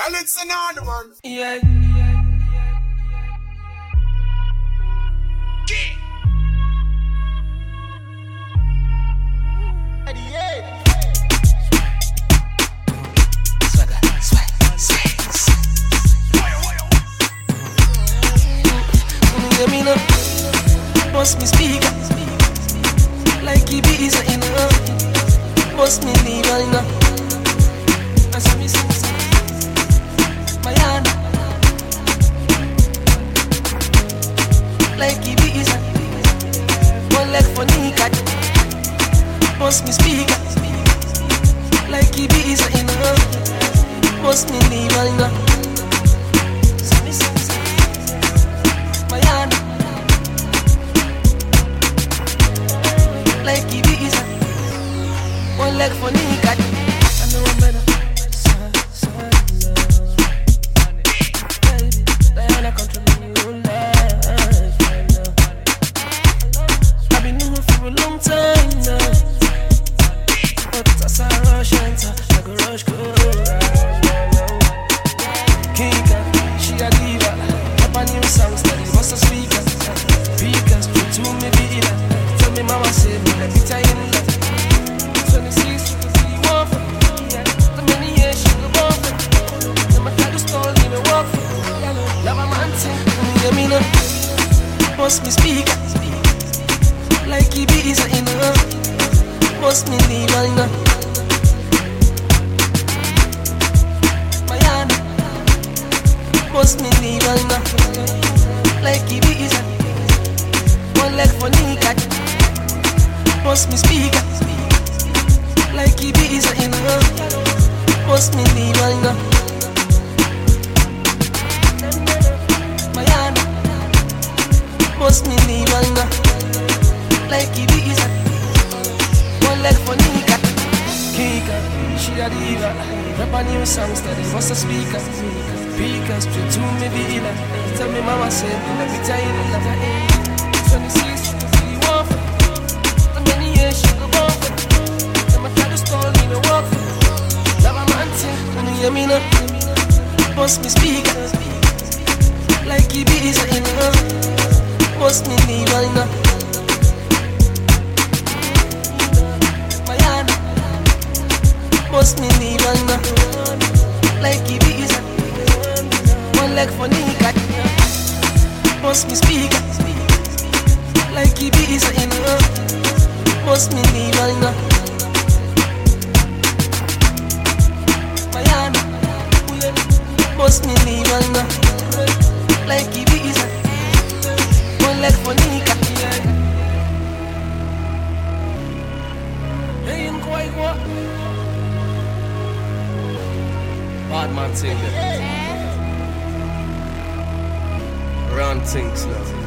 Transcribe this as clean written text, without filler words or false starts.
Well, it's another one. Yeah. Bust me speaker like Ibiza in a bust me leave in a as me sing Mayana like Ibiza one leg for Nika. Bust me speaker like Ibiza in a bust me leave in a Mayana like Ibiza, one leg for Nika. I know I'm better. Baby, Diana controlling your life right now. I've been knowing for a long time now, but as I rush enter, I go rush go. Kika, she a diva. Up a new song, steady, what's the speaker? Speakers, to me be that. Tell me mama say me, let me tell you that 26, you want for yeah. The many years she go born for. Then my try to stall, leave me walk for. Love a man thing, hear me now. Bust me speaker like Ibiza in a bust me leave in a Mayana. Bust me leave in a like Ibiza, one leg for Nika. Bust me speaker like Ibiza in a bust me leave in a Mayana. Bust me leave in a like Ibiza, one leg for Nika. Kika, she a diva. Rap a new song steady, what's the speaker? Speaker straight to me be like. Tell me mama said, let me tell you that 26, you want for. The many years she go born for. Then my try to stall, leave me walk for. Love a man thing, when you hear me now. Bust me speaker like Ibiza in a bust me leave in a Mayana. Bust me leave in a like Ibiza, one leg for Nika. Bust me speaker like Ibiza in a bust me leave in a Mayana. Bust me leave in a like Ibiza, one leg for Nika. Hey, in quite what? Bad man thing there. Run things now.